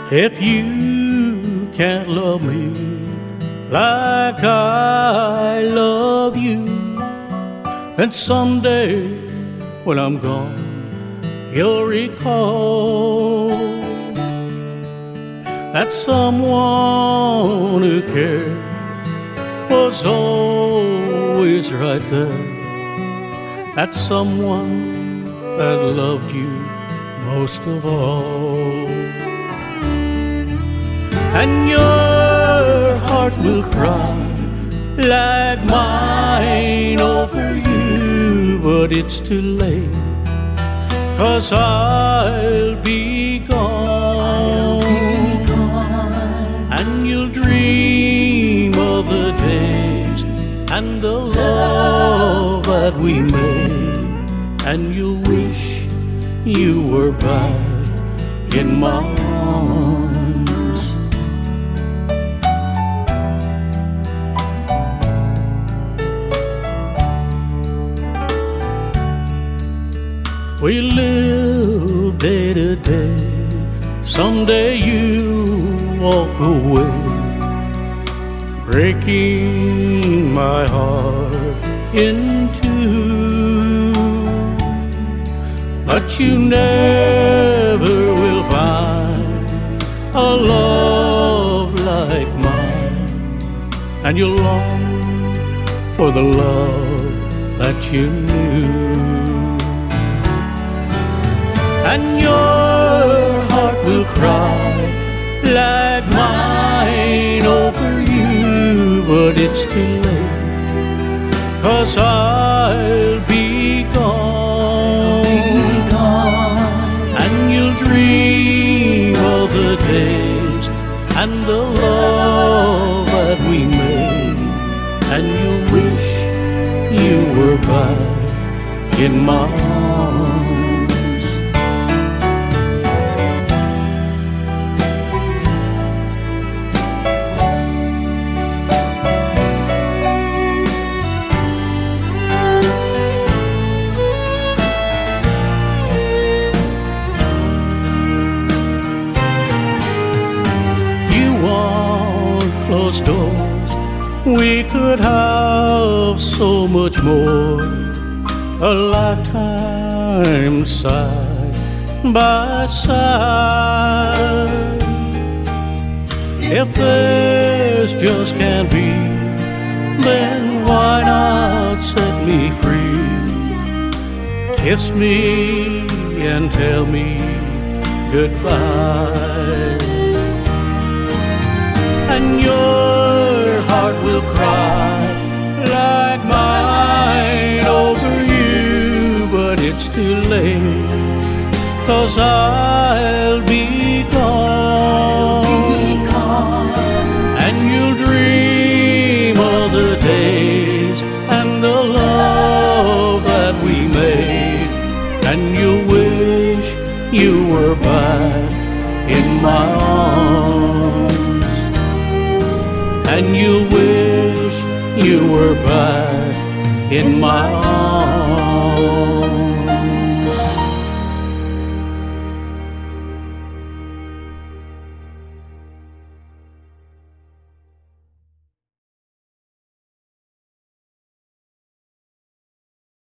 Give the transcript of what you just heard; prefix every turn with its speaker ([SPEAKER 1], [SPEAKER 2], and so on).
[SPEAKER 1] If you can't love me like I love you, then someday when I'm gone, you'll recall that someone who cared was always right there, that someone that loved you most of all. And your heart will cry like mine over you, but it's too late, 'cause I'll be gone. And you'll dream of the days and the love that we made, and you'll wish you were back in my arms. We live day to day, someday you walk away, breaking my heart in two. But you never will find a love like mine, and you'll long for the love that you knew. And your heart will cry like mine over you, but it's too late, 'cause I'll be gone. And you'll dream of the days and the love that we made, and you'll wish you were back in my arms. Closed doors, we could have so much more, a lifetime side by side. If this just can't be, then why not set me free? Kiss me and tell me goodbye. And your heart will cry like mine over you, but it's too late, 'cause I'll be gone. And you'll dream of the days and the love that we made, and you'll wish you were back in my arms. And you wish you were back in my arms.